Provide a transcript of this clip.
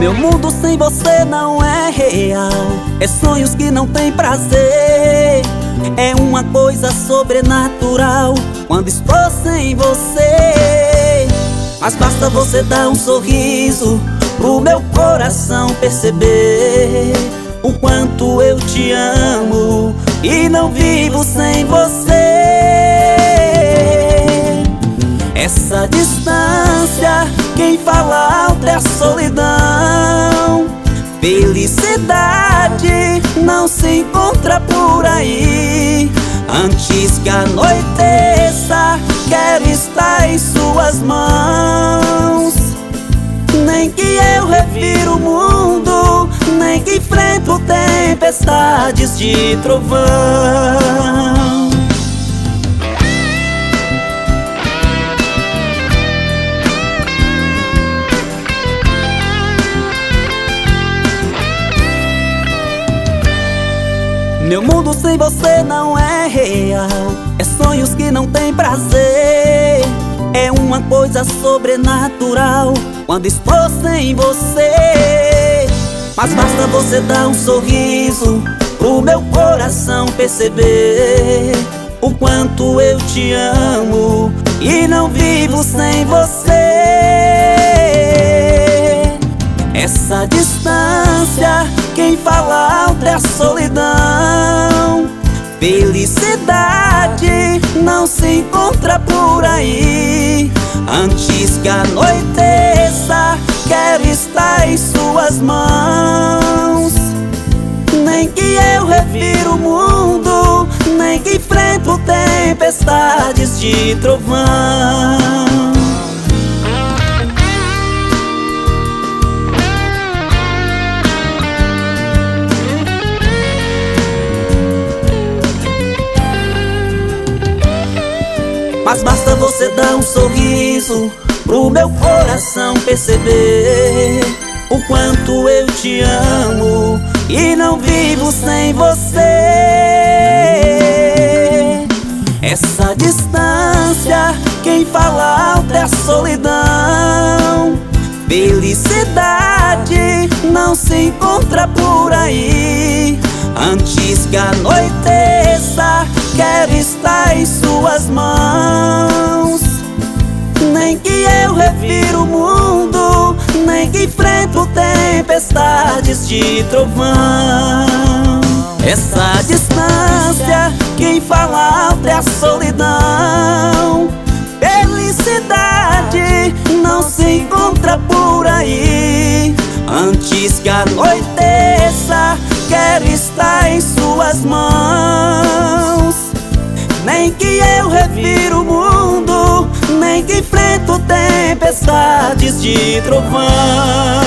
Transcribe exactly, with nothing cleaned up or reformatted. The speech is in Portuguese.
Meu mundo sem você não é real, é sonhos que não tem prazer. É uma coisa sobrenatural quando estou sem você. Mas basta você dar um sorriso pro meu coração perceber o quanto eu te amo e não vivo sem você. Essa distância, quem fala alto é a solidão. Felicidade não se encontra por aí. Antes que anoiteça, quero estar em suas mãos. Nem que eu revire o mundo, nem que enfrento tempestades de trovão. Meu mundo sem você não é real, é sonhos que não tem prazer. É uma coisa sobrenatural quando estou sem você. Mas basta você dar um sorriso pro meu coração perceber o quanto eu te amo e não vivo sem você. Essa distância, quem fala alto é a solidão. Felicidade não se encontra por aí. Antes que anoiteça, quero estar em suas mãos. Nem que eu revire o mundo, nem que enfrento tempestades de trovão. Mas basta você dar um sorriso pro meu coração perceber o quanto eu te amo e não vivo sem você. Essa distância, quem fala alto é a solidão. Felicidade não se encontra por aí. Antes que anoiteça, quero estar em suas mãos. Nem que eu revire o mundo, nem que enfrento tempestades de trovão. Essa distância, quem fala alto é a solidão. Felicidade não se encontra por aí. Antes que anoiteça, quero estar em suas mãos. Nem que eu revire o mundo, nem que enfrento tempestades de trovão.